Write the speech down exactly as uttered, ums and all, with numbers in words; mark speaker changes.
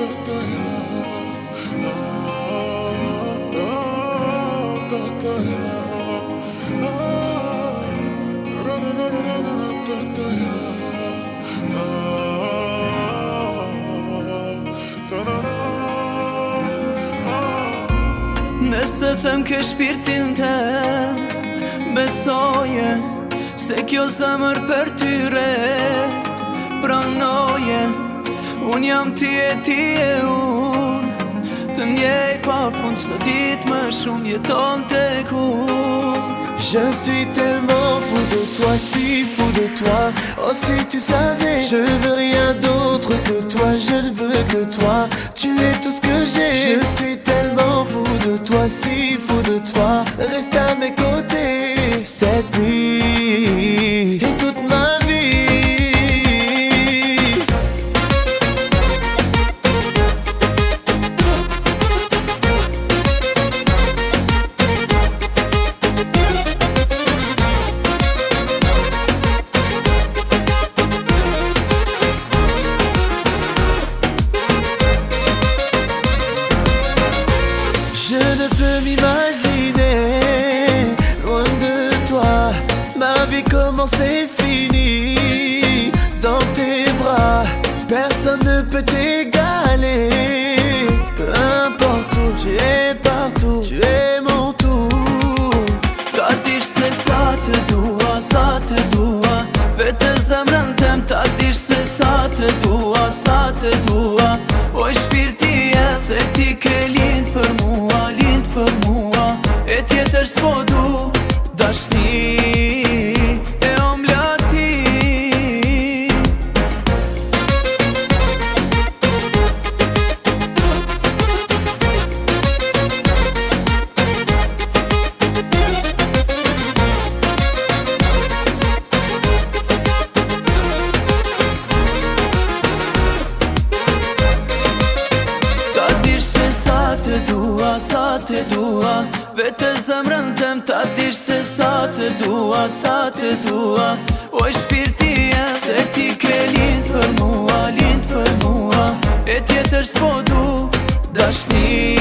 Speaker 1: Nëse them ke shpirtin tem, besoje se kjo zemër për tyre pranoje. Unë jam ti e ti e unë, të ndjej pa fund çdo ditë më shumë jeton tek unë.
Speaker 2: Je suis tellement fou de toi, si fou de toi. Oh si tu savais, je veux rien d'autre que toi. Je ne veux que toi, tu es tout ce que j'ai. Je suis tellement fou de toi, si fou de toi. Reste à mes côtés cette nuit et toute ma vie. Je ne peux m'imaginer loin de toi. Ma vie commence et finit dans tes bras. Personne ne peut t'égaler. Peu importe où, tu es partout, tu es mon tout.
Speaker 1: Ta dish se sa të dua, sa të dua. Vete zemrën tem, ta dish se sa të dua, sa të dua. Oj shpirti e se ti ke lind për mua, lind për mua. E tjetër s'po du, dashni e omlati. Të dua, sa të dua. Vete zemrën tem, ta dish se sa të dua, sa të dua. Oj shpirti e se ti ke lind për mua, lind për mua. E tjetër s'po du, dashni